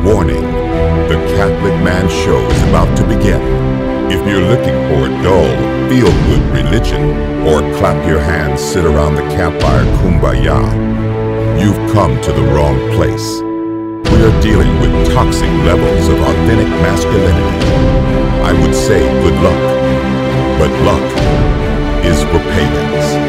Warning, the Catholic Man Show is about to begin. If you're looking for a dull, feel-good religion, or clap your hands, sit around the campfire kumbaya, you've come to the wrong place. We are dealing with toxic levels of authentic masculinity. I would say good luck, but luck is for pagans.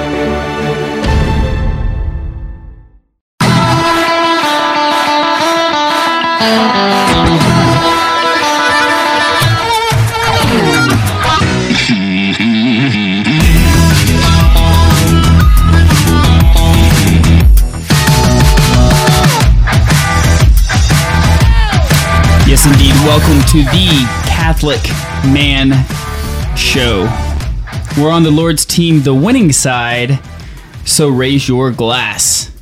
Yes, indeed. Welcome to the Catholic Man Show. We're on the Lord's team, the winning side, so raise your glass.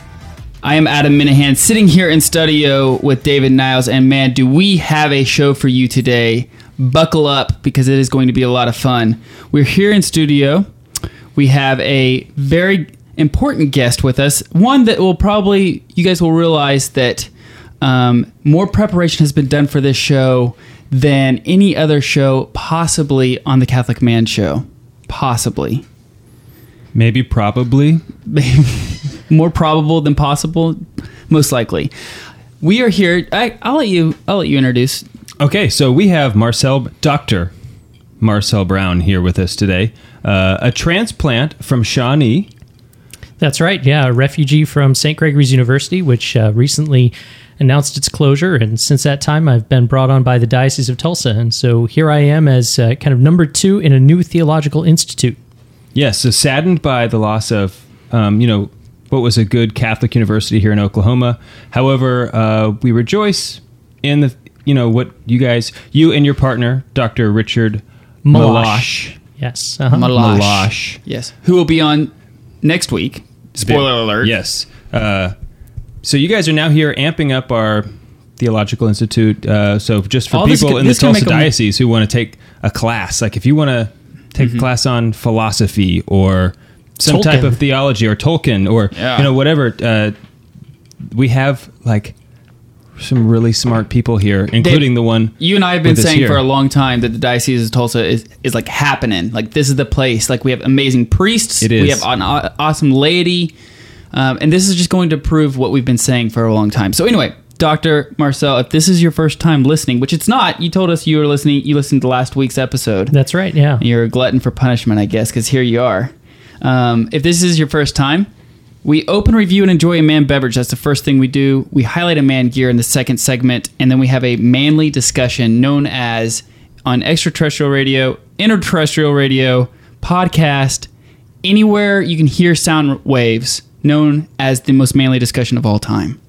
I am Adam Minahan, sitting here in studio with David Niles, and man, do we have a show for you today. Buckle up, because it is going to be a lot of fun. We're here in studio. We have a very important guest with us, one that will probably, you guys will realize that more preparation has been done for this show than any other show possibly on the Catholic Man Show. Possibly. Maybe probably. More probable than possible. Most likely. We are here. I'll let you introduce. Okay, so we have Dr. Marcel Brown here with us today. A transplant from Shawnee. That's right, yeah. A refugee from St. Gregory's University, which recently announced its closure, and since that time I've been brought on by the Diocese of Tulsa, and so here I am as kind of number 2 in a new theological institute. Yes, so saddened by the loss of, what was a good Catholic university here in Oklahoma. However, we rejoice in what you and your partner, Dr. Richard Malash. Yes. Malash. Yes. Who will be on next week. Spoiler alert. Yes. So you guys are now here amping up our Theological Institute. So just for people in the Tulsa Diocese who want to take a class, like if you want to take a class on philosophy or some type of theology or Tolkien or whatever, we have like some really smart people here, including the one you and I have been saying for a long time that the Diocese of Tulsa is like happening. Like this is the place. Like we have amazing priests. It is. We have an awesome laity. And this is just going to prove what we've been saying for a long time. So anyway, Dr. Marcel, if this is your first time listening, which it's not, you told us you were listening, you listened to last week's episode. That's right, yeah. You're a glutton for punishment, I guess, because here you are. If this is your first time, we open, review, and enjoy a man beverage. That's the first thing we do. We highlight a man gear in the second segment, and then we have a manly discussion known as, on extraterrestrial radio, interterrestrial radio, podcast, anywhere you can hear sound waves, known as the most manly discussion of all time.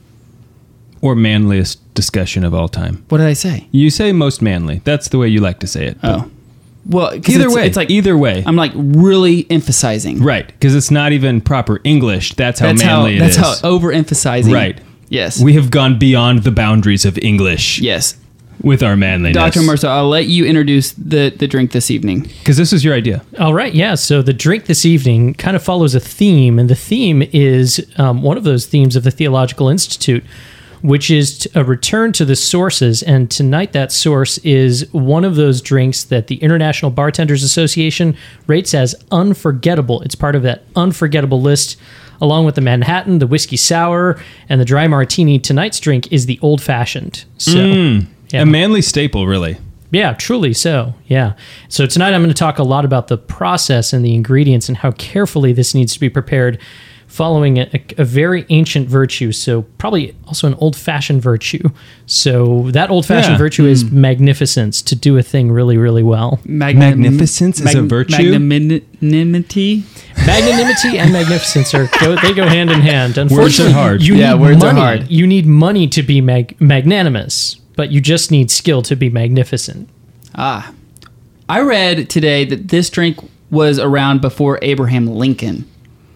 Or manliest discussion of all time. What did I say? You say most manly. That's the way you like to say it. Oh. Well, it's like either way. I'm like really emphasizing. Right, because it's not even proper English. That's how manly it is. That's how overemphasizing. Right. Yes. We have gone beyond the boundaries of English. Yes. With our manliness. Dr. Marcel, I'll let you introduce the drink this evening. Because this is your idea. All right, yeah. So the drink this evening kind of follows a theme, and the theme is one of those themes of the Theological Institute, which is a return to the sources. And tonight that source is one of those drinks that the International Bartenders Association rates as unforgettable. It's part of that unforgettable list, along with the Manhattan, the whiskey sour, and the dry martini. Tonight's drink is the old fashioned. So. Yeah. A manly staple, really. Yeah, truly so. Yeah. So tonight I'm going to talk a lot about the process and the ingredients and how carefully this needs to be prepared following a very ancient virtue. So probably also an old-fashioned virtue. So that old-fashioned virtue is magnificence, to do a thing really, really well. Magnificence is a virtue? Magnanimity? Magnanimity and magnificence they go hand in hand. Unfortunately, words are hard. Words are hard. You need money to be magnanimous, but you just need skill to be magnificent. I read today that this drink was around before Abraham Lincoln.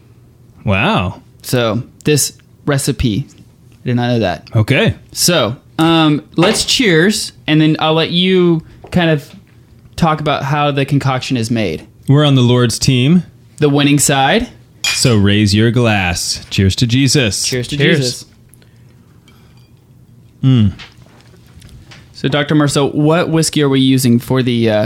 Wow. So this recipe, I did not know that. Okay. So let's cheers, and then I'll let you kind of talk about how the concoction is made. We're on the Lord's team. The winning side. So raise your glass. Cheers to Jesus. Cheers to Jesus. So, Dr. Marceau, what whiskey are we using for the...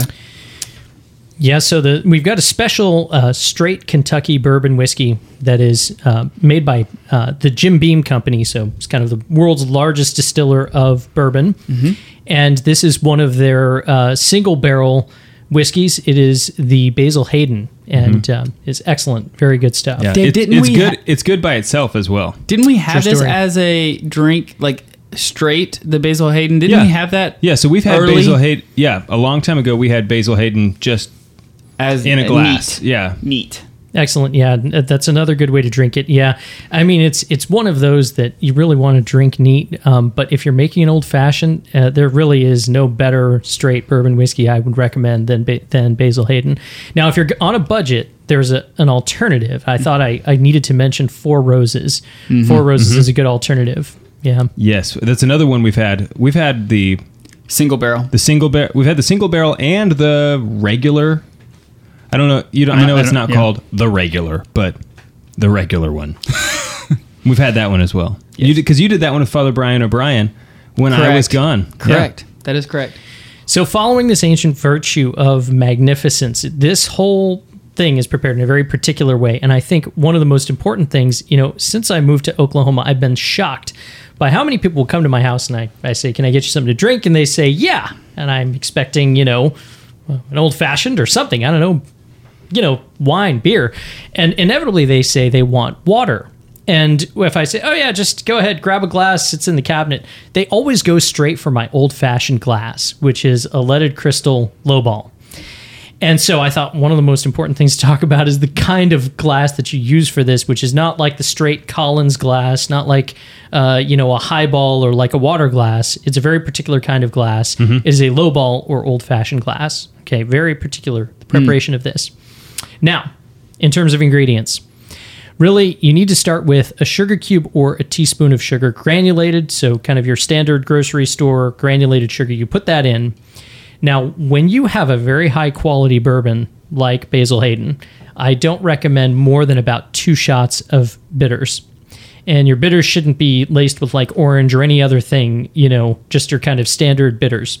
Yeah, so we've got a special straight Kentucky bourbon whiskey that is made by the Jim Beam Company. So it's kind of the world's largest distiller of bourbon. And this is one of their single barrel whiskeys. It is the Basil Hayden, and is excellent. Very good stuff. Yeah. It's good. It's good by itself as well. Didn't we have True this story. as a drink, like straight, the Basil Hayden? Didn't we have that? Yeah, so we've had early? Basil Hayden. Yeah, a long time ago we had Basil Hayden just As in a glass. Neat. Yeah. Neat. Excellent. Yeah, that's another good way to drink it. Yeah, I mean it's one of those that you really want to drink neat. But if you're making an old fashioned, there really is no better straight bourbon whiskey I would recommend than Basil Hayden. Now, if you're on a budget, there's an alternative. I thought I needed to mention Four Roses. Four Roses is a good alternative. Yeah. Yes, that's another one we've had. We've had the Single barrel. We've had the single barrel and the regular. I don't know. I know it's not called the regular, but the regular one. We've had that one as well. Yes. Because you did that one with Father Brian O'Brien when I was gone. Correct. Yeah. That is correct. So following this ancient virtue of magnificence, this whole thing is prepared in a very particular way. And I think one of the most important things, since I moved to Oklahoma, I've been shocked by how many people will come to my house and I say, can I get you something to drink? And they say, yeah. And I'm expecting, an old fashioned or something. I don't know, wine, beer. And inevitably they say they want water. And if I say, oh yeah, just go ahead, grab a glass, it's in the cabinet, they always go straight for my old-fashioned glass, which is a leaded crystal lowball. And so I thought one of the most important things to talk about is the kind of glass that you use for this, which is not like the straight Collins glass, not like, a highball or like a water glass. It's a very particular kind of glass. It is a lowball or old-fashioned glass. Okay, very particular, the preparation of this. Now, in terms of ingredients, really, you need to start with a sugar cube or a teaspoon of sugar, granulated, so kind of your standard grocery store granulated sugar. You put that in. Now, when you have a very high-quality bourbon like Basil Hayden, I don't recommend more than about 2 shots of bitters. And your bitters shouldn't be laced with like orange or any other thing, just your kind of standard bitters.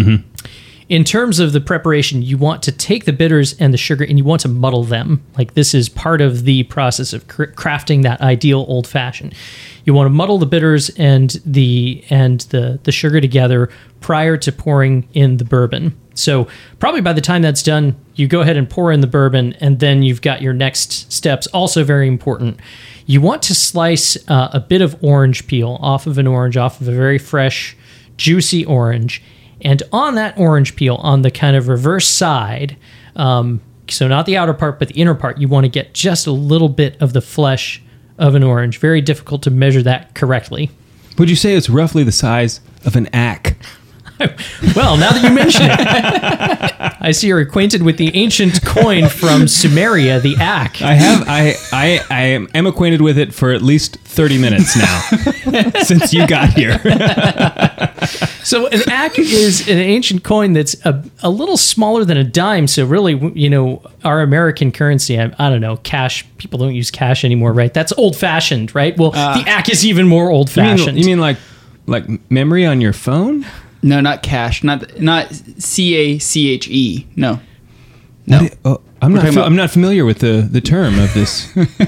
In terms of the preparation, you want to take the bitters and the sugar and you want to muddle them. Like this is part of the process of crafting that ideal old fashioned. You want to muddle the bitters and the sugar together prior to pouring in the bourbon. So probably by the time that's done, you go ahead and pour in the bourbon, and then you've got your next steps. Also very important. You want to slice a bit of orange peel off of a very fresh, juicy orange. And on that orange peel, on the kind of reverse side, so not the outer part, but the inner part, you want to get just a little bit of the flesh of an orange. Very difficult to measure that correctly. Would you say it's roughly the size of an ack? Well, now that you mention it, I see you're acquainted with the ancient coin from Sumeria, the ack. I am acquainted with it for at least 30 minutes now, since you got here. So an ack is an ancient coin that's a little smaller than a dime. So really, our American currency, I don't know, cash, people don't use cash anymore, right? That's old-fashioned, right? Well, the ack is even more old-fashioned. You mean like memory on your phone? No, not cash. Not CACHE. No. I'm not familiar with the term of this.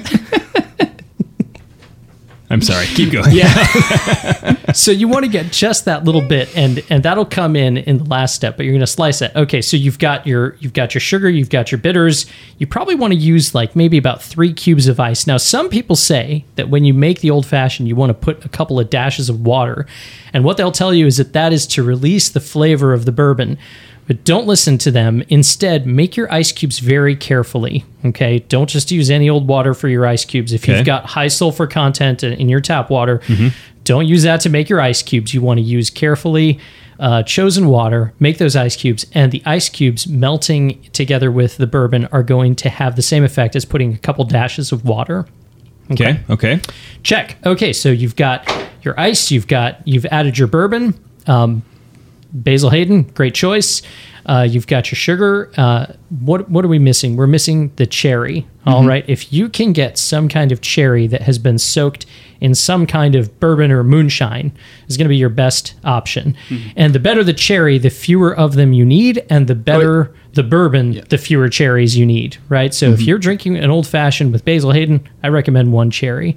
I'm sorry. Keep going. Yeah. So you want to get just that little bit, and that'll come in the last step. But you're going to slice it. Okay. So you've got your sugar, you've got your bitters. You probably want to use like maybe about 3 cubes of ice. Now, some people say that when you make the old fashioned, you want to put a couple of dashes of water, and what they'll tell you is that is to release the flavor of the bourbon. But don't listen to them. Instead, make your ice cubes very carefully, okay? Don't just use any old water for your ice cubes. If you've got high sulfur content in your tap water, don't use that to make your ice cubes. You want to use carefully chosen water, make those ice cubes, and the ice cubes melting together with the bourbon are going to have the same effect as putting a couple dashes of water. Okay. Check. Okay, so you've got your ice, you've added your bourbon. Basil Hayden, great choice. You've got your sugar. What are we missing? We're missing the cherry. All right. If you can get some kind of cherry that has been soaked in some kind of bourbon or moonshine, is going to be your best option. And the better the cherry, the fewer of them you need, and the better the bourbon, the fewer cherries you need, right? So if you're drinking an old fashioned with Basil Hayden, I recommend one cherry.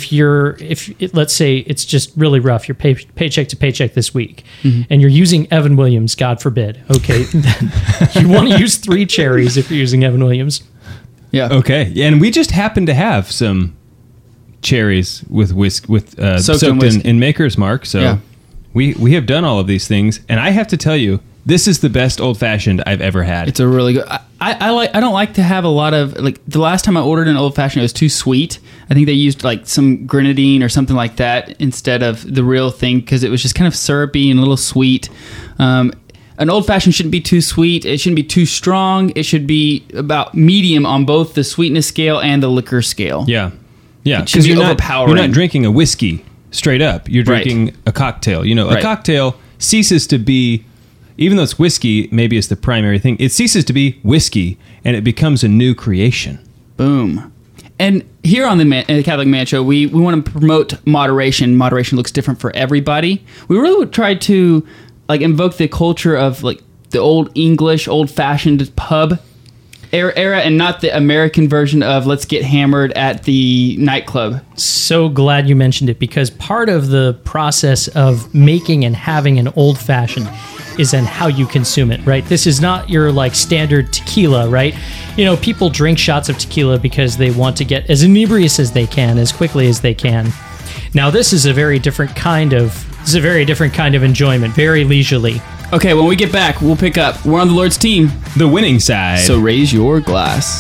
Let's say it's just really rough, you're paycheck to paycheck this week, and you're using Evan Williams, God forbid, okay, then you want to use 3 cherries if you're using Evan Williams. Yeah. Okay. And we just happen to have some cherries with soaked in Maker's Mark. So we have done all of these things, and I have to tell you, this is the best old fashioned I've ever had. It's a really good. I don't like to have a lot of, like, the last time I ordered an old fashioned, it was too sweet. I think they used like some grenadine or something like that instead of the real thing, because it was just kind of syrupy and a little sweet. An old fashioned shouldn't be too sweet. It shouldn't be too strong. It should be about medium on both the sweetness scale and the liquor scale. Yeah. Because you're not drinking a whiskey straight up. You're drinking a cocktail. A cocktail ceases to be, even though it's whiskey, maybe it's the primary thing, it ceases to be whiskey and it becomes a new creation. Boom. And here on the Catholic Man Show, we want to promote moderation. Moderation looks different for everybody. We really would try to invoke the culture of the old English, old-fashioned pub era, and not the American version of let's get hammered at the nightclub. So glad you mentioned it, because part of the process of making and having an old-fashioned is in how you consume it, right? This is not your standard tequila, right? People drink shots of tequila because they want to get as inebrious as they can, as quickly as they can. Now, this is a very different kind of enjoyment, very leisurely. Okay, when we get back, we'll pick up. We're on the Lord's team, the winning side. So raise your glass.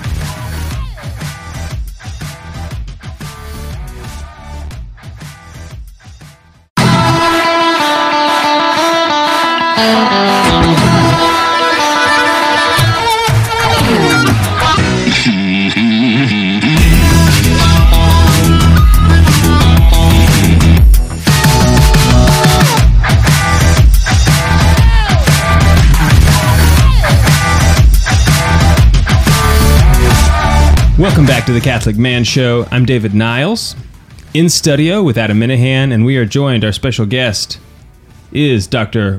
Welcome back to the Catholic Man Show. I'm David Niles, in studio with Adam Minahan, and we are joined, our special guest is Dr.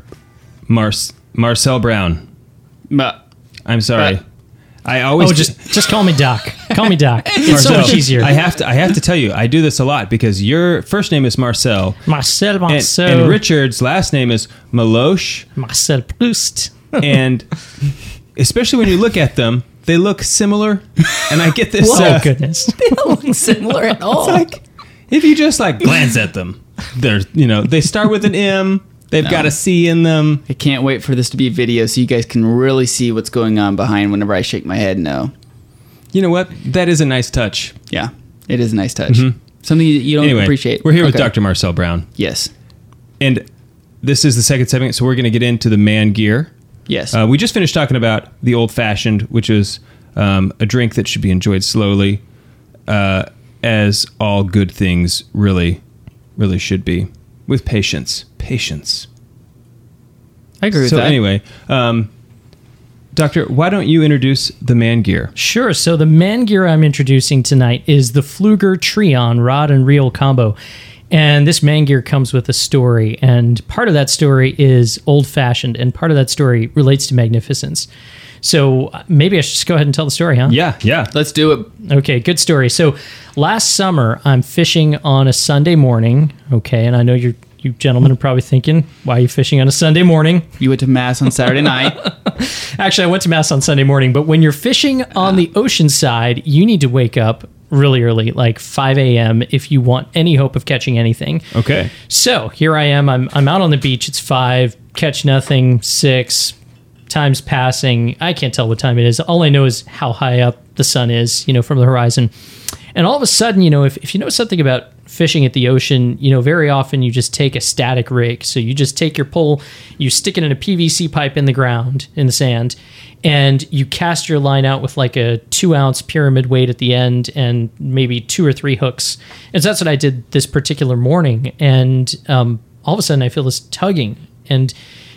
Marcel Brown. I'm sorry. I always just call me Doc. Call me Doc. It's Marcel, so much easier. I have to tell you, I do this a lot because your first name is Marcel. Marcel. And Richard's last name is Meloche. Marcel Proust. And especially when you look at them, they look similar, and I get this. Oh, goodness. They don't look similar at all. It's if you just glance at them, they start with an M, they've got a C in them. I can't wait for this to be a video so you guys can really see what's going on behind whenever I shake my head no. You know what? That is a nice touch. Yeah, it is a nice touch. Something you don't appreciate. We're here with Dr. Marcel Brown. Yes. And this is the second segment, so we're going to get into the man gear. Yes. We just finished talking about the old-fashioned, which is a drink that should be enjoyed slowly, as all good things really, really should be, with patience. Patience. I agree with that. So anyway, Doctor, why don't you introduce the man gear? Sure. So the man gear I'm introducing tonight is the Pfluger Trion rod and reel combo. And this man gear comes with a story, and part of that story is old-fashioned, and part of that story relates to magnificence. So maybe I should just go ahead and tell the story, huh? Yeah. Let's do it. Okay, good story. So last summer, I'm fishing on a Sunday morning, okay, and I know you gentlemen are probably thinking, why are you fishing on a Sunday morning? You went to Mass on Saturday night. Actually, I went to Mass on Sunday morning, but when you're fishing on the ocean side, you need to wake up really early, like 5 a.m. if you want any hope of catching anything. Okay. So here I am. I'm out on the beach. It's 5, catch nothing, 6, time's passing. I can't tell what time it is. All I know is how high up the sun is, from the horizon. And all of a sudden, if you know something about fishing at the ocean, very often you just take a static rig. So you just take your pole, you stick it in a PVC pipe in the ground, in the sand, and you cast your line out with like a 2-ounce pyramid weight at the end and maybe 2 or 3 hooks. And so that's what I did this particular morning. And all of a sudden I feel this tugging. And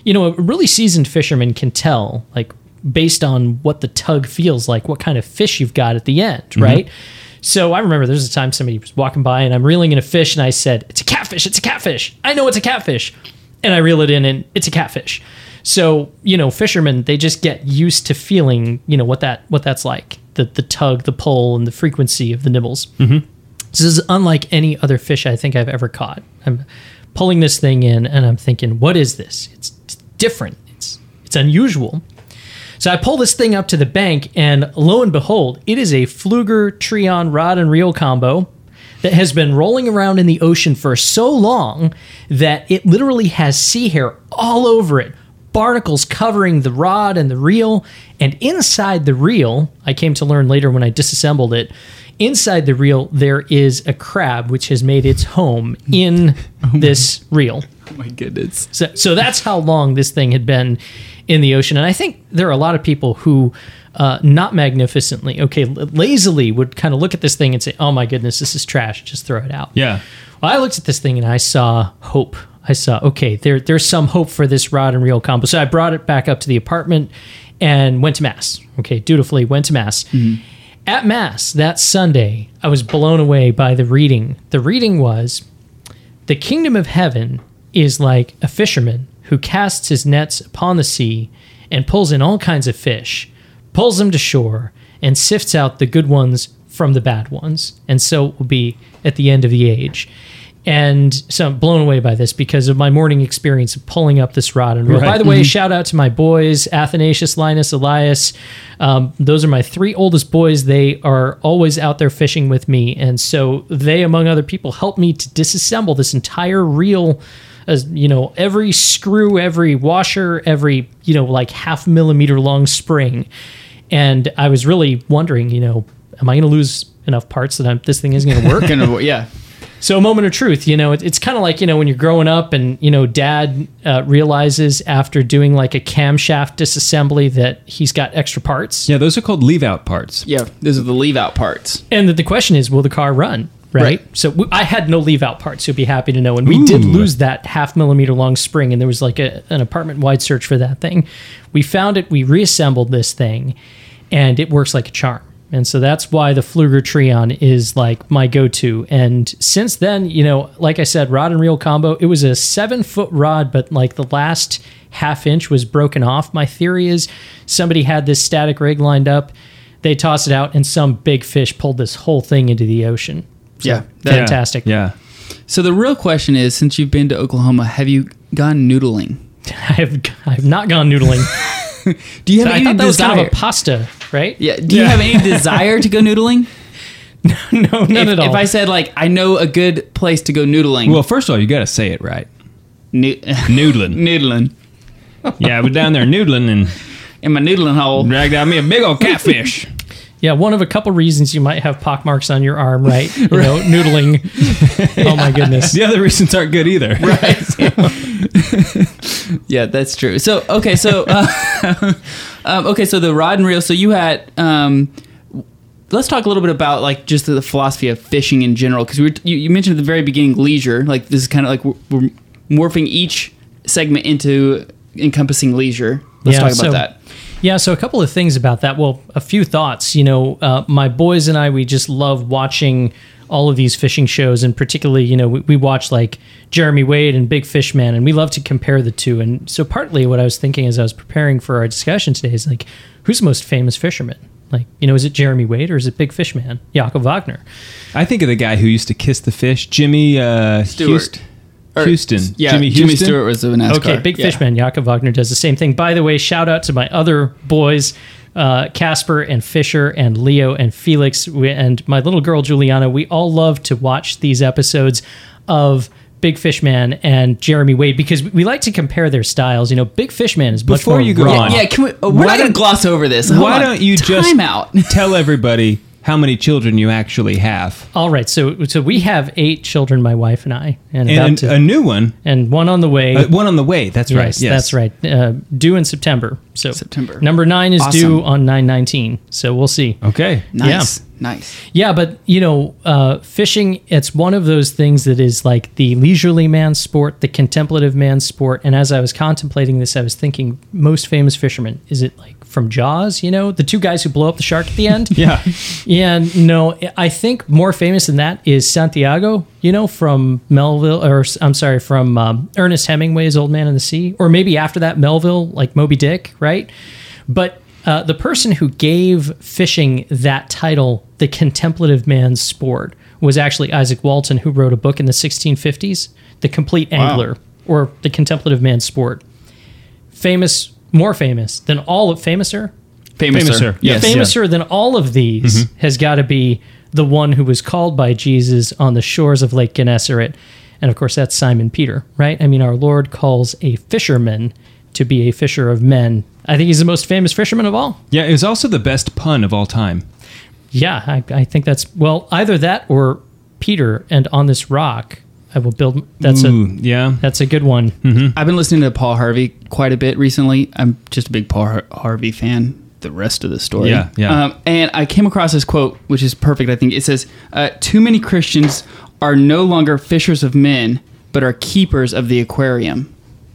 a really seasoned fisherman can tell, like, based on what the tug feels like, what kind of fish you've got at the end, right? So I remember there was a time somebody was walking by and I'm reeling in a fish and I said, it's a catfish, it's a catfish. I know it's a catfish. And I reel it in and it's a catfish. So, fishermen, they just get used to feeling, what that's like, the tug, the pull, and the frequency of the nibbles. This is unlike any other fish I think I've ever caught. I'm pulling this thing in and I'm thinking, what is this? It's different. It's unusual. So I pull this thing up to the bank, and lo and behold, it is a Pflueger Trion rod and reel combo that has been rolling around in the ocean for so long that it literally has sea hair all over it, barnacles covering the rod and the reel, and inside the reel, I came to learn later when I disassembled it, inside the reel there is a crab which has made its home in this reel. Oh my goodness. So that's how long this thing had been in the ocean. And I think there are a lot of people who, not magnificently, lazily would kind of look at this thing and say, oh my goodness, this is trash, just throw it out. Yeah. Well, I looked at this thing and I saw hope. I saw, there's some hope for this rod and reel combo. So I brought it back up to the apartment and went to Mass. Dutifully went to Mass. Mm-hmm. At Mass that Sunday, I was blown away by the reading. The reading was, the kingdom of heaven is like a fisherman who casts his nets upon the sea and pulls in all kinds of fish, pulls them to shore, and sifts out the good ones from the bad ones. And so it will be at the end of the age. And so I'm blown away by this because of my morning experience of pulling up this rod and reel. Right. By the way, shout out to my boys, Athanasius, Linus, Elias. Those are my 3 oldest boys. They are always out there fishing with me. And so they, among other people, helped me to disassemble this entire reel. As every screw, every washer, every, like 0.5 millimeter long spring. And I was really wondering, am I going to lose enough parts that this thing isn't going to work? Yeah. So a moment of truth, it's kind of like, when you're growing up and, dad realizes after doing like a camshaft disassembly that he's got extra parts. Yeah, those are called leave-out parts. Yeah, those are the leave-out parts. And the question is, will the car run? Right. So I had no leave-out parts, you'll be happy to know. And we did lose that 0.5 millimeter long spring, and there was like an apartment-wide search for that thing. We found it, we reassembled this thing, and it works like a charm. And so that's why the Pflueger Trion is like my go-to. And since then, like I said, rod and reel combo, it was a 7-foot rod, but like the last 1/2 inch was broken off. My theory is somebody had this static rig lined up, they tossed it out, and some big fish pulled this whole thing into the ocean. So, fantastic. Yeah. So the real question is, since you've been to Oklahoma, have you gone noodling? I have not gone noodling. Do you have any I thought that was desire? kind of a pasta, right? Yeah. Do you have any desire to go noodling? No, none at all. If I said, like, I know a good place to go noodling. Well, first of all, you got to say it right. Noodling. Noodling. Yeah, I was down there noodling and... In my noodling hole. Dragged out me a big old catfish. Yeah, one of a couple reasons you might have pockmarks on your arm, right? Noodling. Oh, my goodness. The other reasons aren't good either. Right. Yeah, that's true. So, okay, so the rod and reel. So you had, let's talk a little bit about like just the philosophy of fishing in general, because you mentioned at the very beginning leisure. Like this is kind of like we're morphing each segment into encompassing leisure. Let's talk about that. Yeah, so a couple of things about that. Well, a few thoughts. My boys and I, we just love watching all of these fishing shows, and particularly, we watch like Jeremy Wade and Big Fish Man, and we love to compare the two. And so partly what I was thinking as I was preparing for our discussion today is like, who's the most famous fisherman? Like, is it Jeremy Wade or is it Big Fish Man, Jakob Wagner? I think of the guy who used to kiss the fish, Jimmy Stewart. Houston. Yeah, Jimmy Stewart was the NASCAR. Okay, Big Fishman, Jakob Wagner does the same thing. By the way, shout out to my other boys, Casper and Fisher and Leo and Felix and my little girl Juliana. We all love to watch these episodes of Big Fishman and Jeremy Wade because we like to compare their styles. Big Fishman is much more raw. Yeah, we're not going to gloss over this. Why don't you just tell everybody how many children you actually have. All right, so we have 8 children, my wife and I, and a new one, and one on the way. One on the way. That's right. Yes, that's right. Due in September. So September. Number 9 is due on 9/19. So we'll see. Okay. Nice. Nice. Yeah, but fishing, it's one of those things that is like the leisurely man's sport, the contemplative man's sport. And as I was contemplating this, I was thinking, most famous fisherman, is it like from Jaws, the 2 guys who blow up the shark at the end? Yeah. Yeah, no, I think more famous than that is Santiago, from from Ernest Hemingway's Old Man and the Sea. Or maybe after that, Melville, like Moby Dick, right? But the person who gave fishing that title, the contemplative man's sport, was actually Isaac Walton, who wrote a book in the 1650s, The Complete Angler, or The Contemplative Man's Sport. More famous than all of Famouser? Famouser. Yes. Famouser than all of these has got to be the one who was called by Jesus on the shores of Lake Gennesaret. And of course, that's Simon Peter, right? I mean, our Lord calls a fisherman to be a fisher of men. I think he's the most famous fisherman of all. Yeah, it was also the best pun of all time. Yeah, I think that's, either that or Peter and On This Rock I will build. That's a good one. I've been listening to Paul Harvey quite a bit recently. I'm just a big Paul Harvey fan. The rest of the story. Yeah. And I came across this quote, which is perfect. I think it says, too many Christians are no longer fishers of men, but are keepers of the aquarium.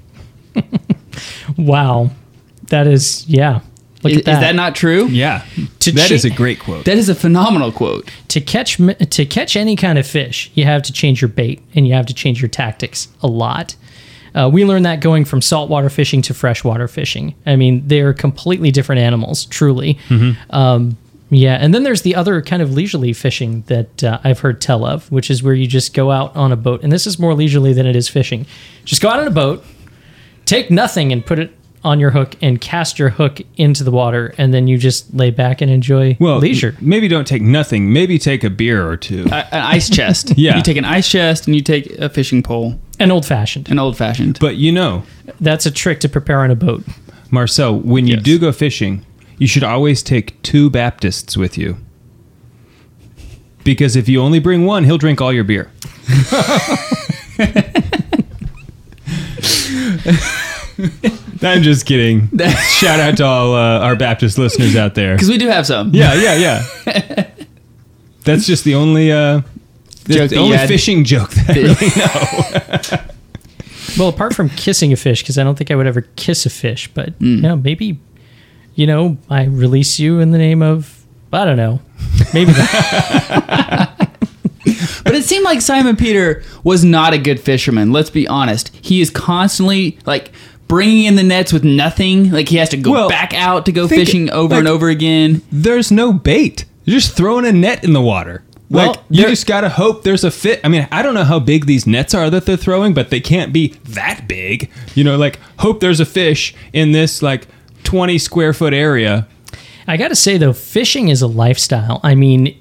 Wow. That is, Look at that. Is that not true? Yeah. That is a great quote. That is a phenomenal quote. To catch any kind of fish, you have to change your bait and you have to change your tactics a lot. We learned that going from saltwater fishing to freshwater fishing. I mean, they're completely different animals, truly. And then there's the other kind of leisurely fishing that I've heard tell of, which is where you just go out on a boat. And this is more leisurely than it is fishing. Just go out on a boat, take nothing and put it on your hook and cast your hook into the water, and then you just lay back and enjoy leisure. Maybe don't take nothing. Maybe take a beer or two. An ice chest. Yeah. You take an ice chest and you take a fishing pole. An old-fashioned. But that's a trick to prepare on a boat. Marcel, when you do go fishing, you should always take 2 Baptists with you. Because if you only bring one, he'll drink all your beer. I'm just kidding. Shout out to all our Baptist listeners out there. Because we do have some. Yeah. That's just the only fishing joke that I really know. Well, apart from kissing a fish, because I don't think I would ever kiss a fish, but maybe, I release you in the name of, I don't know, maybe that. But it seemed like Simon Peter was not a good fisherman. Let's be honest. He is constantly bringing in the nets with nothing. Like he has to go back out to go fishing over and over again. There's no bait. You're just throwing a net in the water. You just gotta hope there's a fit. I mean, I don't know how big these nets are that they're throwing, but they can't be that big. Hope there's a fish in this 20 square foot area. I gotta say though, fishing is a lifestyle. I mean,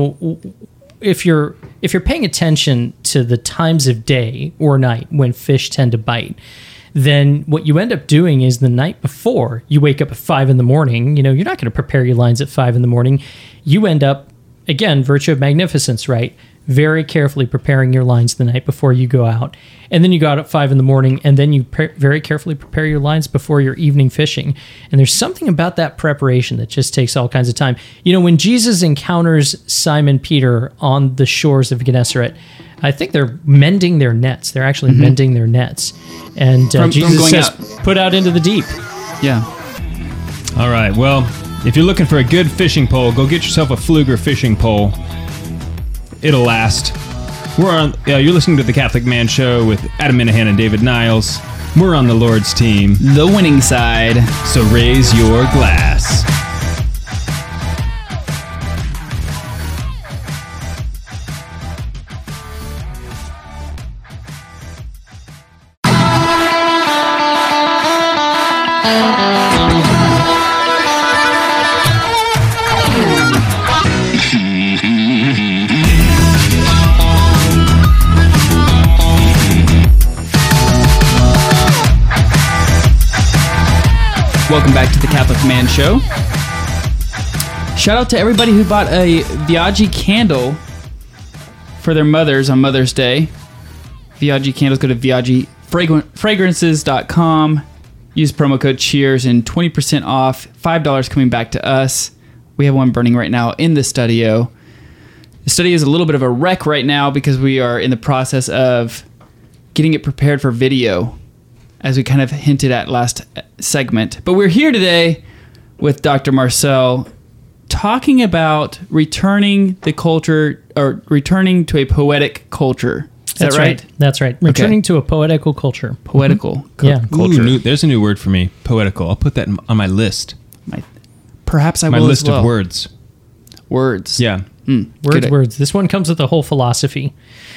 if you're paying attention to the times of day or night when fish tend to bite, then what you end up doing is the night before you wake up at 5 a.m, you're not going to prepare your lines at 5 a.m. You end up, again, virtue of magnificence, right? Very carefully preparing your lines the night before you go out. And then you go out at 5 a.m, and then you very carefully prepare your lines before your evening fishing. And there's something about that preparation that just takes all kinds of time. When Jesus encounters Simon Peter on the shores of Gennesaret, I think they're mending their nets. They're actually mending their nets. And Jesus says, put out into the deep. Yeah. All right. Well, if you're looking for a good fishing pole, go get yourself a Pflueger fishing pole. It'll last. You're listening to The Catholic Man Show with Adam Minahan and David Niles. We're on the Lord's team. The winning side. So raise your glass. Welcome back to the Catholic Man Show. Shout out to everybody who bought a Viaggi candle for their mothers on Mother's Day. Viaggi candles, go to ViaggiFragrances.com. Use promo code CHEERS and 20% off. $5 coming back to us. We have one burning right now in the studio. The studio is a little bit of a wreck right now because we are in the process of getting it prepared for video, as we kind of hinted at last segment. But we're here today with Dr. Marcel talking about returning the culture, or returning to a poetic culture. Is That's that right? That's right. Returning to a poetical culture. Poetical Yeah. culture. Ooh, there's a new word for me. Poetical. I'll put that on my list. Perhaps I my will list as well. of words. Words. Yeah. Words. This one comes with a whole philosophy.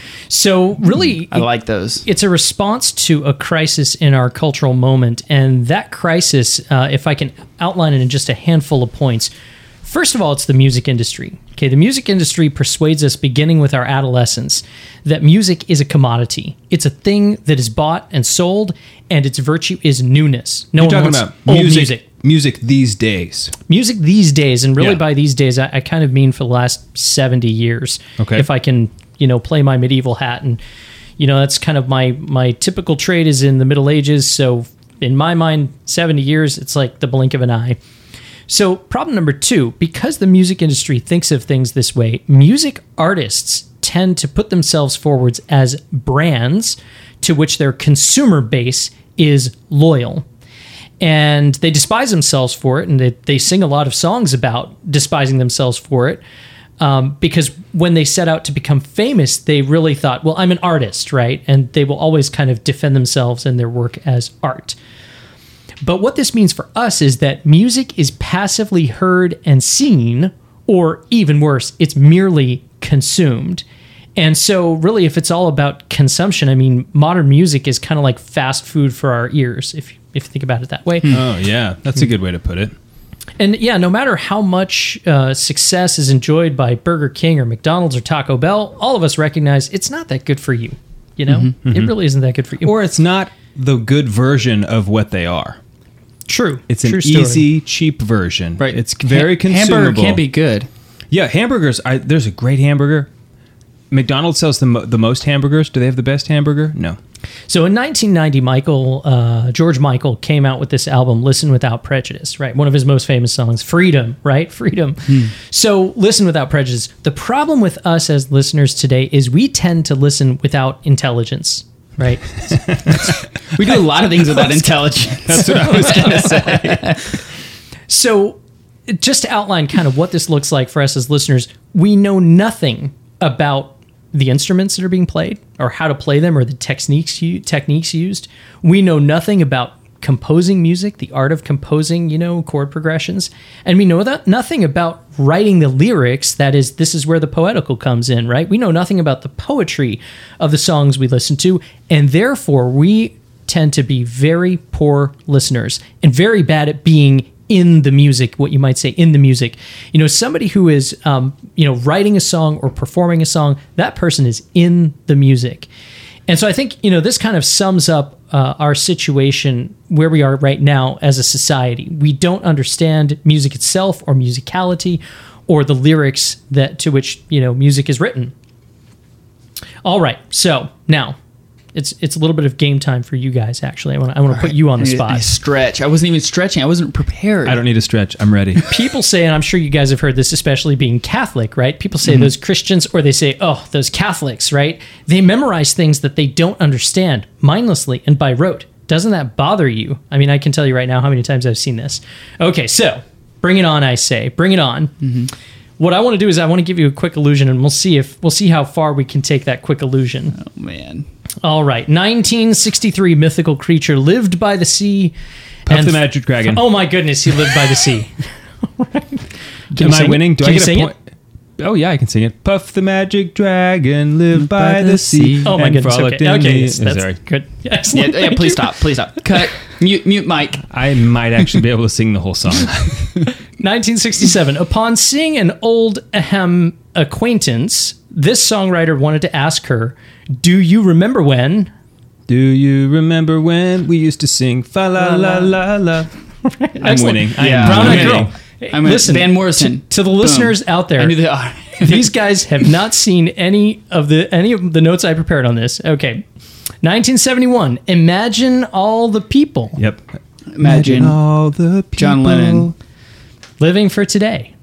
So really, I like those. it's a response to a crisis in our cultural moment. And that crisis, if I can outline it in just a handful of points. First of all, it's the music industry. Okay, the music industry persuades us, beginning with our adolescence, that music is a commodity. It's a thing that is bought and sold, and its virtue is newness. No You're one talking wants about old music. Music these days. Music these days, and really Yeah. by these days, I kind of mean for the last 70 years. Okay. If I can, play my medieval hat, and that's kind of my typical trade is in the Middle Ages. So in my mind, 70 years, it's like the blink of an eye. So problem number 2, because the music industry thinks of things this way, music artists tend to put themselves forwards as brands to which their consumer base is loyal. And they despise themselves for it, and they sing a lot of songs about despising themselves for it, because when they set out to become famous, they really thought, well, I'm an artist, right? And they will always kind of defend themselves and their work as art. But what this means for us is that music is passively heard and seen, or even worse, it's merely consumed. And so really, if it's all about consumption, I mean, modern music is kind of like fast food for our ears, if you think about it that way. Oh, yeah. That's a good way to put it. And yeah, no matter how much success is enjoyed by Burger King or McDonald's or Taco Bell, all of us recognize it's not that good for you. It really isn't that good for you. Or it's not the good version of what they are. True. It's an True story. easy, cheap version. Right. It's very consumable. Hamburger can't be good. Yeah, hamburgers. There's a great hamburger. McDonald's sells the most hamburgers. Do they have the best hamburger? No. So in 1990, George Michael came out with this album, Listen Without Prejudice, right? One of his most famous songs, Freedom, right? Freedom. So Listen Without Prejudice. The problem with us as listeners today is we tend to listen without intelligence, right? We do a lot of things without intelligence. That's what I was going to say. So just to outline kind of what this looks like for us as listeners, we know nothing about the instruments that are being played or how to play them or the techniques used. We know nothing about composing music, the art of composing, chord progressions. And we know nothing about writing the lyrics. That is, this is where the poetical comes in, right? We know nothing about the poetry of the songs we listen to. And therefore, we tend to be very poor listeners and very bad at being in the music, what you might say in the music. Somebody who is, writing a song or performing a song, that person is in the music. And so I think, this kind of sums up our situation where we are right now as a society. We don't understand music itself or musicality or the lyrics to which, music is written. All right. So now it's a little bit of game time for you guys, actually. I want to put you on the spot. I stretch. I wasn't even stretching. I wasn't prepared. I don't need to stretch. I'm ready. People say, and I'm sure you guys have heard this, especially being Catholic, right? People say those Christians, or they say, oh, those Catholics, right? They memorize things that they don't understand mindlessly and by rote. Doesn't that bother you? I mean, I can tell you right now how many times I've seen this. Okay, so bring it on, I say. Bring it on. What I want to do is I want to give you a quick illusion, and we'll see how far we can take that quick illusion. Oh, man. All right. 1963 mythical creature lived by the sea. Puff the Magic Dragon. Oh, my goodness. He lived by the sea. Am I winning? Do Can I you get sing a point? Oh, yeah, I can sing it. Puff the Magic Dragon lived by the sea. Oh, my and goodness. frolicked Okay, in the- that's Sorry. good. Excellent. Yeah, please stop. Please stop. Cut. Mute Mike. I might actually be able to sing the whole song. 1967. Upon seeing an old acquaintance, this songwriter wanted to ask her, do you remember when? Do you remember when we used to sing fa la la la la? I'm winning. I am Yeah. Brown Eyed winning. Girl. I'm listen, Van Morrison. To the listeners out there, I knew that. These guys have not seen any of the notes I prepared on this. Okay. 1971. Imagine all the people. Yep. Imagine all the people. John Lennon. Living for today.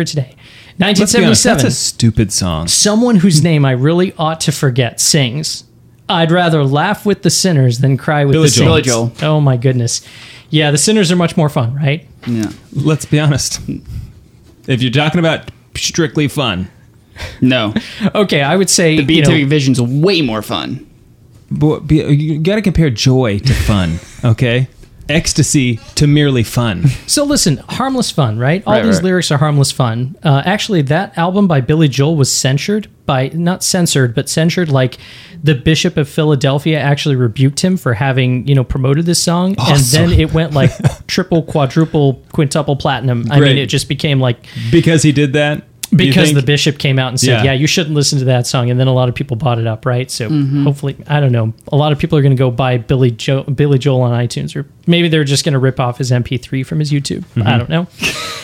1977. That's a stupid song. Someone whose name I really ought to forget sings, "I'd rather laugh with the sinners than cry with the saints." Billy Joel. Oh my goodness. Yeah, the sinners are much more fun, right? Yeah. Let's be honest. If you're talking about strictly fun. No. Okay, I would say The Beatific Vision's way more fun. But you got to compare joy to fun, okay? Ecstasy to merely fun. So listen, harmless fun, right? All Right, these right. lyrics are harmless fun. Actually, that album by Billy Joel was censored not censored, but censored. Like the Bishop of Philadelphia actually rebuked him for having, promoted this song. Awesome. And then it went like triple, quadruple, quintuple platinum. I Great. mean, it just became like... Because he did that? Because the bishop came out and said, Yeah. yeah, you shouldn't listen to that song. And then a lot of people bought it up, right? So hopefully, I don't know, a lot of people are going to go buy Billy Joel on iTunes, or maybe they're just going to rip off his MP3 from his YouTube. I don't know.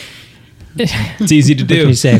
It's easy to What can do. you say?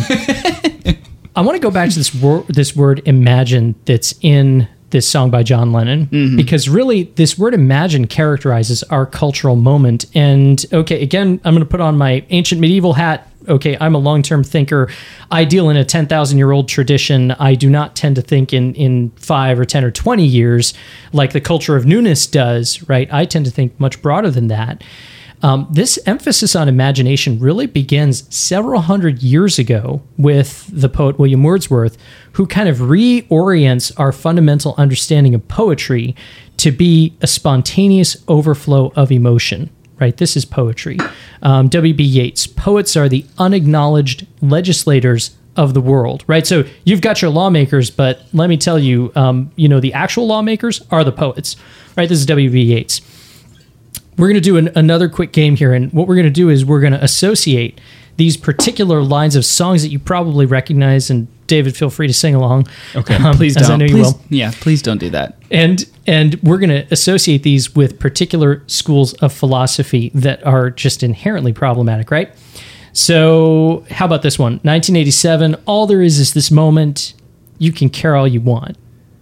I want to go back to this word imagine that's in this song by John Lennon, because really this word imagine characterizes our cultural moment. And okay, again, I'm going to put on my ancient medieval hat. Okay, I'm a long-term thinker. I deal in a 10,000-year-old tradition. I do not tend to think in 5 or 10 or 20 years like the culture of newness does, right? I tend to think much broader than that. This emphasis on imagination really begins several hundred years ago with the poet William Wordsworth, who kind of reorients our fundamental understanding of poetry to be a spontaneous overflow of emotion. Right, this is poetry. W.B. Yeats, poets are the unacknowledged legislators of the world, right? So you've got your lawmakers, but let me tell you, the actual lawmakers are the poets, right? This is W.B. Yeats. We're going to do another quick game here, and what we're going to do is we're going to associate these particular lines of songs that you probably recognize, and David, feel free to sing along. Okay. Please as don't. I know you Please- will. Yeah, please don't do that. And we're going to associate these with particular schools of philosophy that are just inherently problematic, right? So how about this one? 1987, all there is this moment. You can care all you want.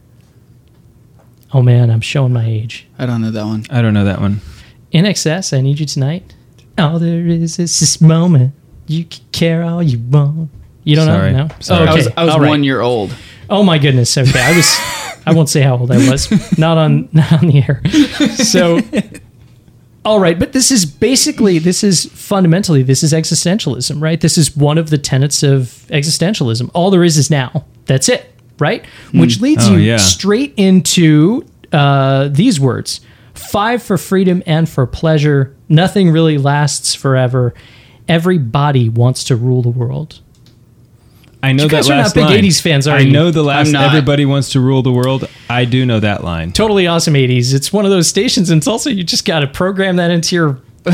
Oh man, I'm showing my age. I don't know that one. I don't know that one. In excess, I need you tonight. All there is this moment. You can care all you want. You don't Sorry. know? No? Sorry. Oh, okay. I was All right. 1 year old. Oh my goodness. Okay. I won't say how old I was. Not on the air. So, all right. But this is fundamentally existentialism, right? This is one of the tenets of existentialism. All there is now. That's it, right? Which leads Oh, you yeah. straight into these words: 5 for freedom and for pleasure. Nothing really lasts forever. Everybody wants to rule the world. I know You guys that are not last big line. 80s fans, are I you? know the last I'm not. everybody wants to rule the world. I do know that line. Totally awesome 80s. It's one of those stations, and it's also, you just got to program that into your...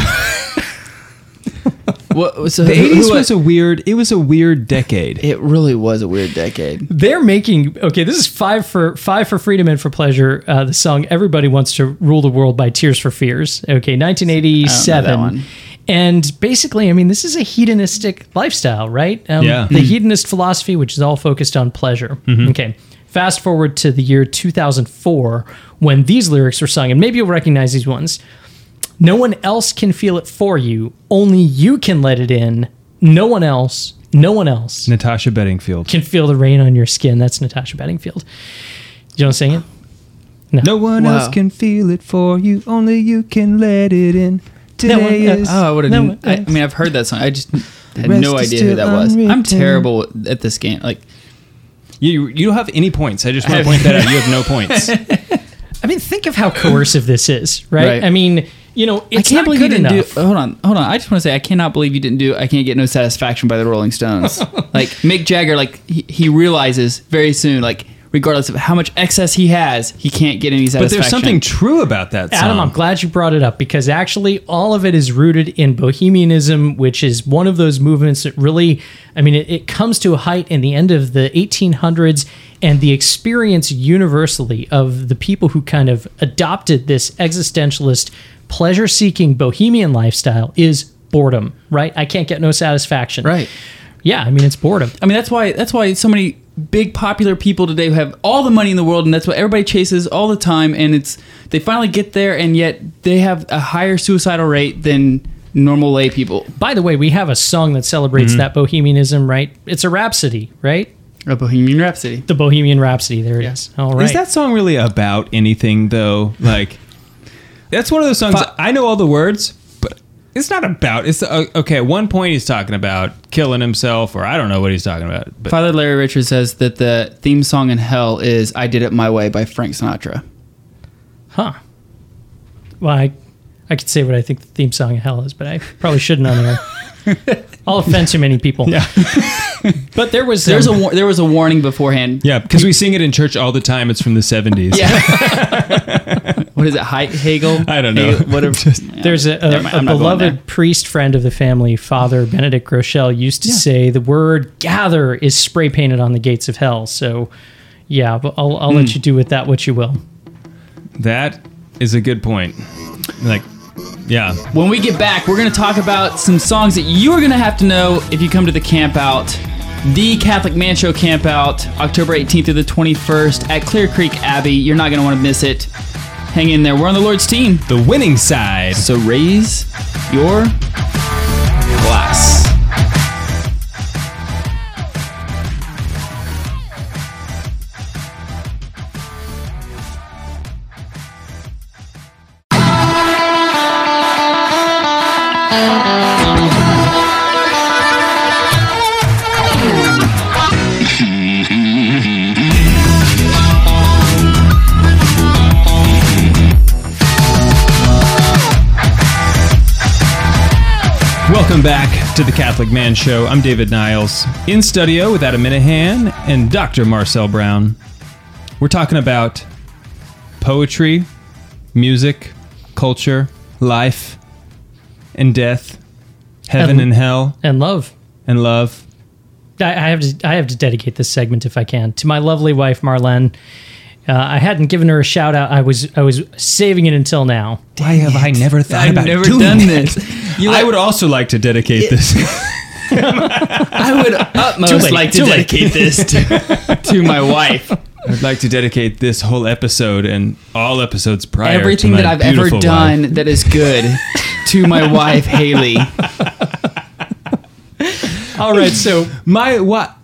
What, so The who- 80s who- was a weird decade. It really was a weird decade. They're making... Okay, this is five for freedom and for pleasure. The song "Everybody Wants to Rule the World" by Tears for Fears. Okay, 1987. I don't know that one. And basically, I mean, this is a hedonistic lifestyle, right? Yeah. The hedonist philosophy, which is all focused on pleasure. Okay. Fast forward to the year 2004, when these lyrics were sung, and maybe you'll recognize these ones. No one else can feel it for you. Only you can let it in. No one else Natasha Bedingfield. can feel the rain on your skin. That's Natasha Bedingfield. You want to sing it? No one Wow. else can feel it for you. Only you can let it in. No one Today else. is. Oh, I would have. No, I mean, I've heard that song. I just had rest no is idea who still that was. I'm unwritten. terrible at this game. Like, You don't have any points. I just want to point that out. You have no points. I mean, think of how coercive this is, right? Right. I mean, it's I can't not believe good you didn't enough. do. Hold on. I just want to say I cannot believe you didn't do. I Can't Get No Satisfaction by the Rolling Stones. Like Mick Jagger, like he realizes very soon, like regardless of how much excess he has, he can't get any But satisfaction. there's something true about that song. Adam, I'm glad you brought it up, because actually all of it is rooted in bohemianism, which is one of those movements that really, I mean, it comes to a height in the end of the 1800s, and the experience universally of the people who kind of adopted this existentialist, pleasure-seeking bohemian lifestyle is boredom, right? I can't get no satisfaction. Right. Yeah, I mean, it's boredom. I mean, that's why so many big popular people today have all the money in the world, and that's what everybody chases all the time, and they finally get there, and yet they have a higher suicidal rate than normal lay people. By the way, we have a song that celebrates that bohemianism, right? It's a Rhapsody, right? A Bohemian Rhapsody. The Bohemian Rhapsody, there it is. All right. Is that song really about anything, though? Like, that's one of those songs, I know all the words, but it's not about, okay, at one point he's talking about killing himself, or I don't know what he's talking about. But Father Larry Richards says that the theme song in Hell is I Did It My Way by Frank Sinatra. Huh. Well, I could say what I think the theme song of Hell is, but I probably shouldn't on there. I'll offend too many people. Yeah. But there was a warning beforehand. Yeah, because we sing it in church all the time. It's from the 70s. Yeah. What is it? Hegel? I don't know. Whatever. There's a beloved priest friend of the family, Father Benedict Rochelle, used to say the word gather is spray painted on the gates of hell. So, yeah, but I'll let you do with that what you will. That is a good point. Like, yeah. When we get back, we're going to talk about some songs that you're going to have to know if you come to the camp out. The Catholic Man Show Camp Out, October 18th through the 21st at Clear Creek Abbey. You're not going to want to miss it. Hang in there. We're on the Lord's team. The winning side. So raise your glass. Welcome back to the Catholic Man Show. I'm David Niles, in studio with Adam Minahan and Dr. Marcel Brown. We're talking about poetry, music, culture, life, and death, heaven and hell, and love. And love. I have to dedicate this segment, if I can, to my lovely wife, Marlene. I hadn't given her a shout out. I was saving it until now. Why have I never thought about doing this? I would also like to dedicate this. I would utmost like to dedicate this to my wife. I'd like to dedicate this whole episode and all episodes prior everything to my that I've ever done wife. That is good to my wife, Haley. All right, so my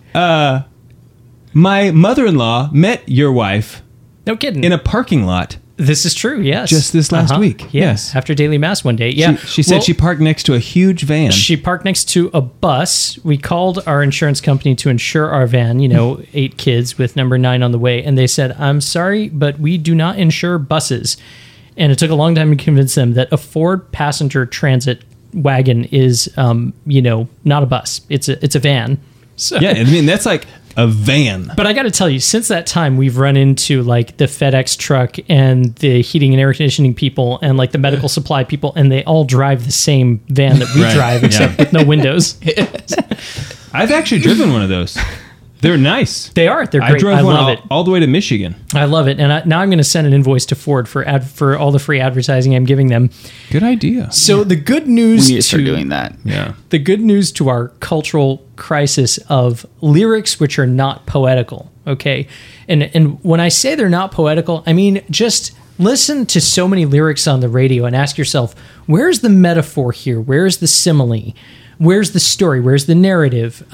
mother-in-law met your wife. No kidding. In a parking lot. This is true, yes. Just this last week. Yes. After daily mass one day. Yeah. She said she parked next to a huge van. She parked next to a bus. We called our insurance company to insure our van, 8 kids with number 9 on the way. And they said, I'm sorry, but we do not insure buses. And it took a long time to convince them that a Ford passenger transit wagon is, not a bus. It's a van. So. Yeah, I mean, that's like a van. But I got to tell you, since that time, we've run into like the FedEx truck and the heating and air conditioning people and like the medical supply people, and they all drive the same van that we drive, except with no windows. I've actually driven one of those. They're nice. They are. They're great. I drove one all the way to Michigan. I love it. And now I'm going to send an invoice to Ford for all the free advertising I'm giving them. Good idea. So the good news we need to start doing that. Yeah. The good news to our cultural crisis of lyrics which are not poetical. Okay. And when I say they're not poetical, I mean just listen to so many lyrics on the radio and ask yourself, where's the metaphor here? Where's the simile? Where's the story? Where's the narrative?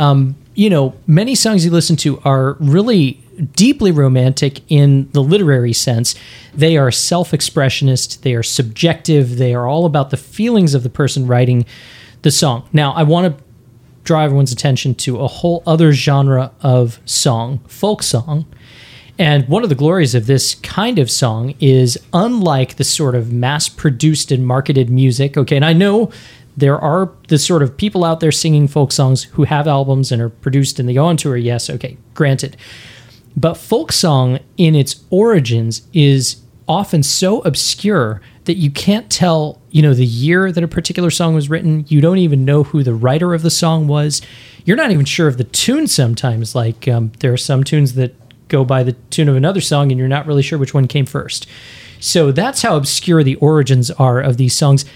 Many songs you listen to are really deeply romantic in the literary sense. They are self-expressionist. They are subjective. They are all about the feelings of the person writing the song. Now, I want to draw everyone's attention to a whole other genre of song, folk song. And one of the glories of this kind of song is, unlike the sort of mass-produced and marketed music, okay, and I know there are the sort of people out there singing folk songs who have albums and are produced and they go on tour. Yes, okay, granted. But folk song in its origins is often so obscure that you can't tell, the year that a particular song was written. You don't even know who the writer of the song was. You're not even sure of the tune sometimes. Like there are some tunes that go by the tune of another song and you're not really sure which one came first. So that's how obscure the origins are of these songs.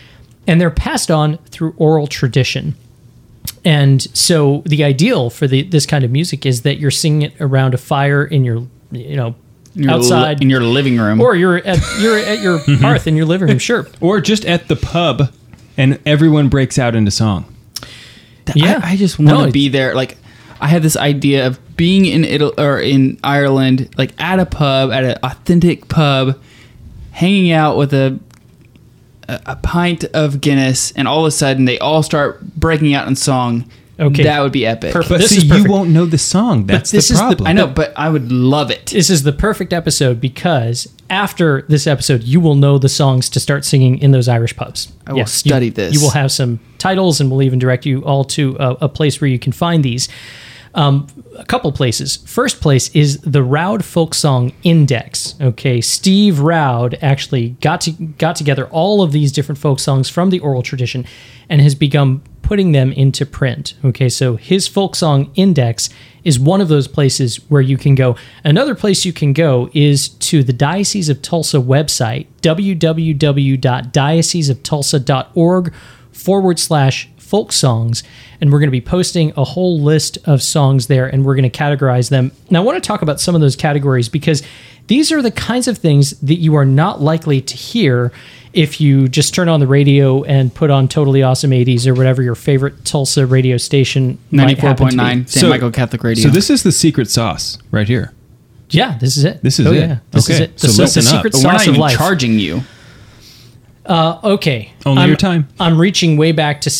and they're passed on through oral tradition. And so the ideal for this kind of music is that you're singing it around a fire in your, outside in your living room, or you're at your hearth in your living room, sure, or just at the pub, and everyone breaks out into song. Yeah, I just want to be there. Like, I had this idea of being in Italy or in Ireland, like at a pub, at an authentic pub, hanging out with a pint of Guinness, and all of a sudden they all start breaking out in song. Okay, that would be epic. Perfect. But see, you won't know the song. That's the problem. I know, but I would love it. This is the perfect episode because after this episode, you will know the songs to start singing in those Irish pubs. I will study this. You will have some titles, and we'll even direct you all to a place where you can find these. A couple places. First place is the Roud Folk Song Index. Okay, Steve Roud actually got together all of these different folk songs from the oral tradition and has begun putting them into print. Okay, so his Folk Song Index is one of those places where you can go. Another place you can go is to the Diocese of Tulsa website, www.dioceseoftulsa.org/folk songs, and we're going to be posting a whole list of songs there, and we're going to categorize them. Now, I want to talk about some of those categories because these are the kinds of things that you are not likely to hear if you just turn on the radio and put on Totally Awesome 80s or whatever your favorite Tulsa radio station 94.9 St. Michael Catholic Radio. So this is the secret sauce right here. Yeah, this is it. This is it. Yeah. This is it. So listen up. Secret But sauce we're not of even life. charging you. Okay. Only your time. I'm reaching way back to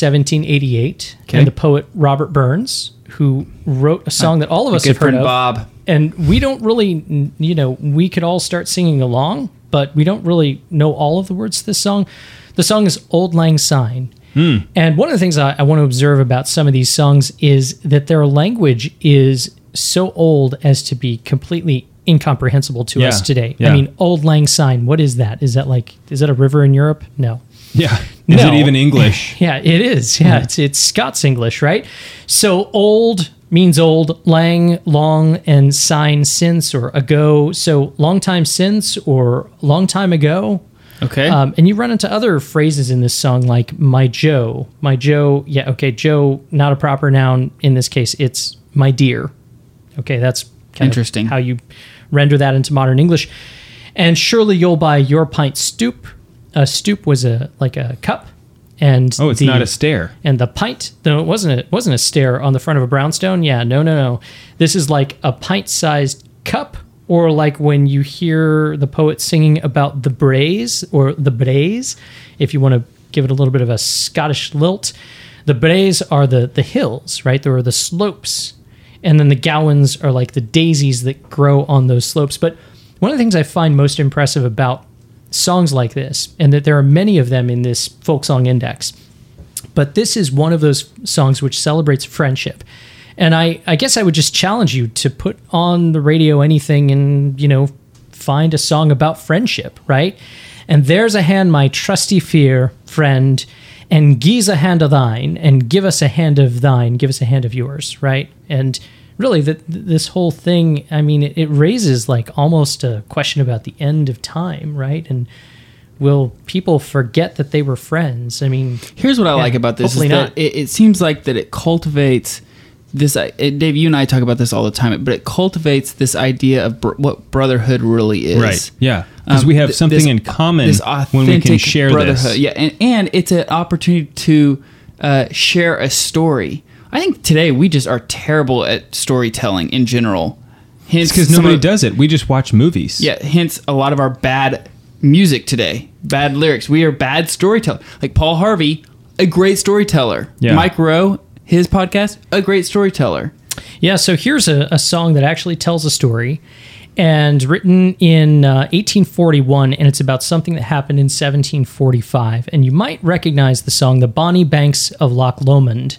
1788 and the poet Robert Burns, who wrote a song that all of us have heard of. Bob. And we don't really, we could all start singing along, but we don't really know all of the words to this song. The song is Auld Lang Syne. And one of the things I want to observe about some of these songs is that their language is so old as to be completely incomprehensible to us today. Yeah. I mean, Auld Lang Syne, what is that? Is that a river in Europe? No. Yeah. Is it even English? Yeah, it is. Yeah, it's Scots English, right? So old means old, lang, long, and syne, since, or ago. So long time since or long time ago. Okay. And you run into other phrases in this song like my Joe. My Joe, yeah, okay, Joe, not a proper noun. In this case, it's my dear. Okay, that's kind interesting of how you render that into modern English. And surely you'll buy your pint stoop. A stoop was like a cup. And it's not a stair. And the pint, no, it wasn't a stair on the front of a brownstone. Yeah, no. This is like a pint-sized cup, or like when you hear the poet singing about the braes, or the braes, if you want to give it a little bit of a Scottish lilt. The braes are the hills, right? There are the slopes. And then the gowans are like the daisies that grow on those slopes. But one of the things I find most impressive about songs like this, and that there are many of them in this folk song index, but this is one of those songs which celebrates friendship. And I guess I would just challenge you to put on the radio anything and, find a song about friendship, right? And there's a hand, my trusty fear, friend, and gie's a hand of thine, and give us a hand of thine, give us a hand of yours, right? And really, this whole thing, I mean, it raises like almost a question about the end of time, right? And will people forget that they were friends? I mean, here's what I like about this: hopefully is not. that it seems like that it cultivates this. Dave, you and I talk about this all the time, but it cultivates this idea of what brotherhood really is. Right. Yeah. Because we have something in common when we can share brotherhood. this. Yeah, and it's an opportunity to share a story. I think today we just are terrible at storytelling in general. Hence, because nobody does it. We just watch movies. Yeah, hence a lot of our bad music today, bad lyrics. We are bad storytellers. Like Paul Harvey, a great storyteller. Yeah. Mike Rowe, his podcast, a great storyteller. Yeah, so here's a song that actually tells a story, and written in 1841, and it's about something that happened in 1745. And you might recognize the song, The Bonnie Banks of Loch Lomond.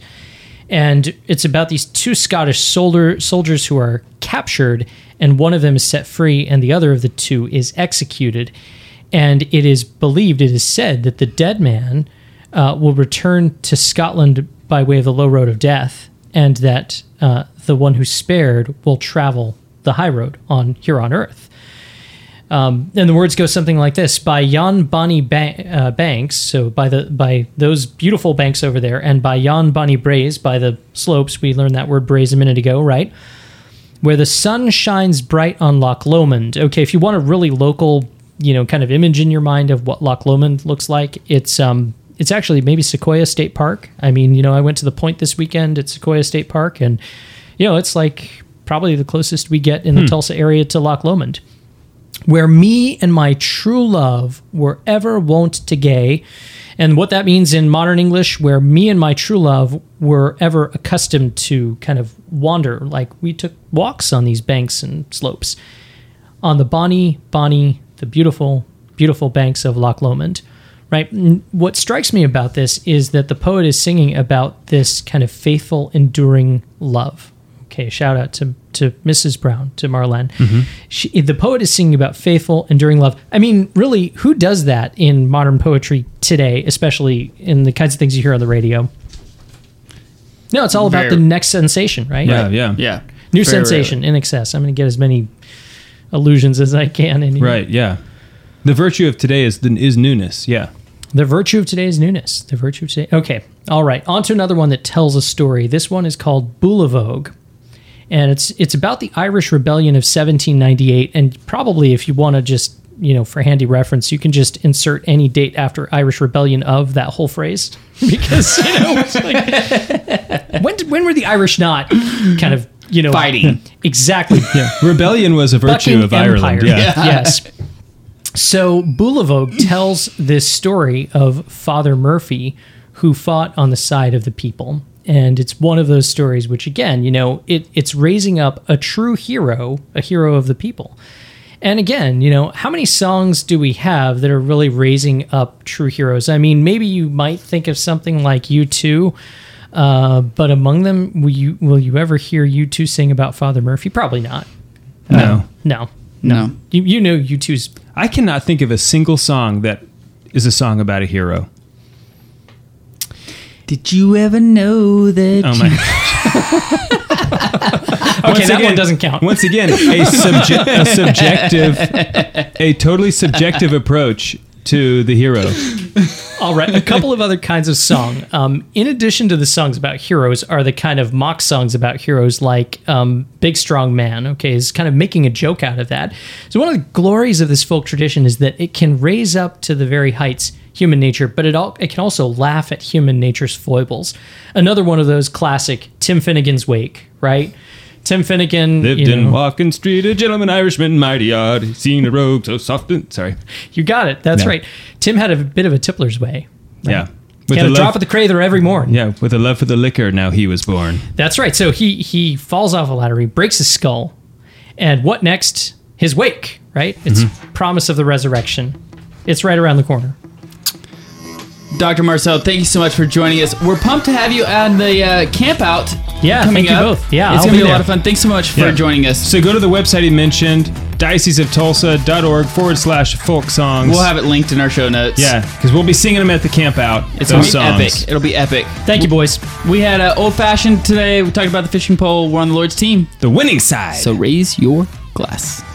And it's about these two Scottish soldiers who are captured, and one of them is set free, and the other of the two is executed. And it is said that the dead man will return to Scotland by way of the low road of death, and that the one who's spared will travel the high road here on Earth. And the words go something like this: by yon bonny banks, so by those beautiful banks over there, and by yon bonny braes, by the slopes. We learned that word braes a minute ago, right? Where the sun shines bright on Loch Lomond. Okay, if you want a really local, kind of image in your mind of what Loch Lomond looks like, it's actually maybe Sequoia State Park. I mean, I went to the Point this weekend at Sequoia State Park, and it's like probably the closest we get in the Tulsa area to Loch Lomond. Where me and my true love were ever wont to gay. And what that means in modern English, where me and my true love were ever accustomed to kind of wander, like we took walks on these banks and slopes. On the bonny, the beautiful, beautiful banks of Loch Lomond, right? What strikes me about this is that the poet is singing about this kind of faithful, enduring love. Okay, shout out to Mrs. Brown, to Marlene. Mm-hmm. The poet is singing about faithful, enduring love. I mean, really, who does that in modern poetry today, especially in the kinds of things you hear on the radio? No, it's all about the next sensation, right? Yeah. New sensation, in excess. I'm going to get as many allusions as I can. Right, yeah. The virtue of today is newness, yeah. The virtue of today is newness. The virtue of today. Okay, all right. On to another one that tells a story. This one is called Bullavogue. And it's about the Irish Rebellion of 1798. And probably if you want to just, for handy reference, you can just insert any date after Irish Rebellion of that whole phrase. Because, it's like, when were the Irish not kind of, fighting? Exactly. Yeah. Rebellion was a virtue of Ireland. Yeah. Yes. So Bullavogue tells this story of Father Murphy, who fought on the side of the people. And it's one of those stories which, again, it's raising up a true hero, a hero of the people. And again, how many songs do we have that are really raising up true heroes? I mean, maybe you might think of something like U2, but among them, will you ever hear U2 sing about Father Murphy? Probably not. No. You know U2's... I cannot think of a single song that is a song about a hero. Did you ever know that? Oh my! Okay, that one doesn't count. Once again, a totally subjective approach to the hero. All right, a couple of other kinds of song. In addition to the songs about heroes, are the kind of mock songs about heroes, like "Big Strong Man." Okay, is kind of making a joke out of that. So one of the glories of this folk tradition is that it can raise up to the very heights human nature, but it can also laugh at human nature's foibles. Another one of those classic Tim Finnegan's Wake, right? Tim Finnegan lived in Walking Street, a gentleman Irishman, mighty odd. He seen a rogue so soft and sorry. You got it. That's right. Tim had a bit of a tippler's way. Right? Yeah. He had a drop at the Crather every morning. Yeah, with a love for the liquor, now he was born. That's right. So he falls off a ladder, he breaks his skull, and what next? His wake, right? It's promise of the resurrection. It's right around the corner. Dr. Marcel, thank you so much for joining us. We're pumped to have you on the camp out. Yeah, coming thank you up. both. Yeah, it's going to be a there. lot of fun. Thanks so much for joining us. So go to the website he mentioned, dioceseoftulsa.org/folk songs. We'll have it linked in our show notes. Yeah, because we'll be singing them at the camp out. It's going to be epic. It'll be epic. Thank you, boys. We had Old Fashioned today. We talked about the fishing pole. We're on the Lord's team. The winning side. So raise your glass.